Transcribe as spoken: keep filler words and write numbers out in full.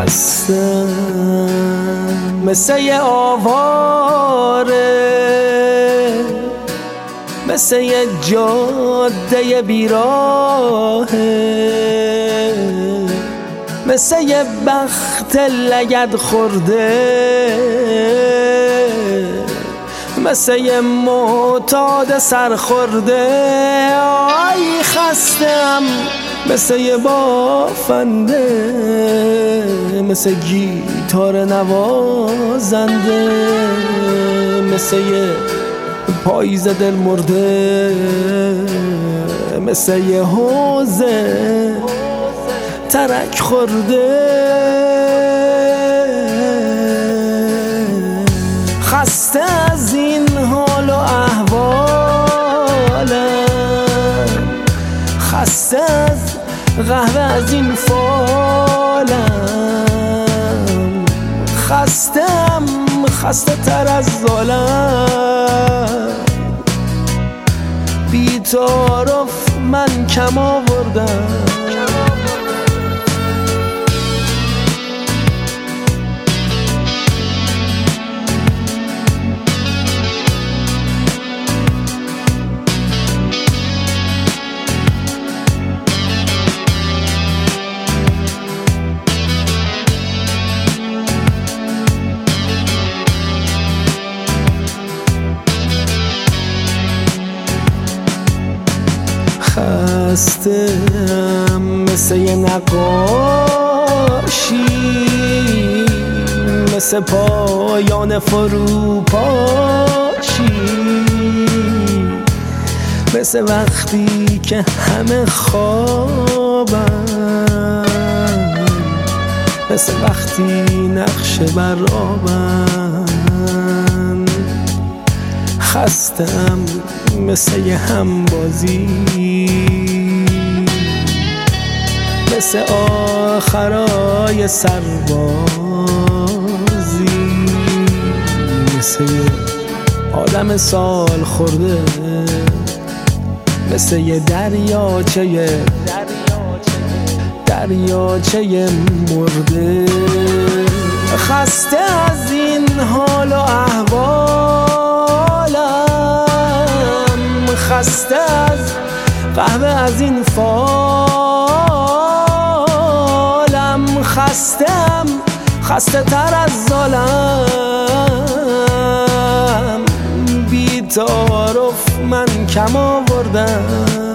خستم مثل یه آواره، مثل یه جاده بیراهه، مثل یه بخت لگد خورده، مثل یه معتاد سرخورده. آی خستم مثل یه بافنده، مثل گیتار نوازنده، مثل یه پاییز دل مرده، مثل یه حوضه ترک خورده. خسته از این حال و احوالم، خسته از قهوه از این فالم، خستم خسته تر از ظالم. بی تعارف من کم آوردم، خستم مثل یه نقاشی، مثل پایان فروپاشی، مثل وقتی که همه خوابم، مثل وقتی نقشه بر آبم. خستم مثل یه همبازی، مثل آخرای سربازی، مثل یه آدم سال خورده، مثل یه دریاچه دریاچه مرده. خسته از این حال و احوالم، خسته از قهوه از این فالم، خستم خسته تر از ظالم. بی تعارف من کم آوردم.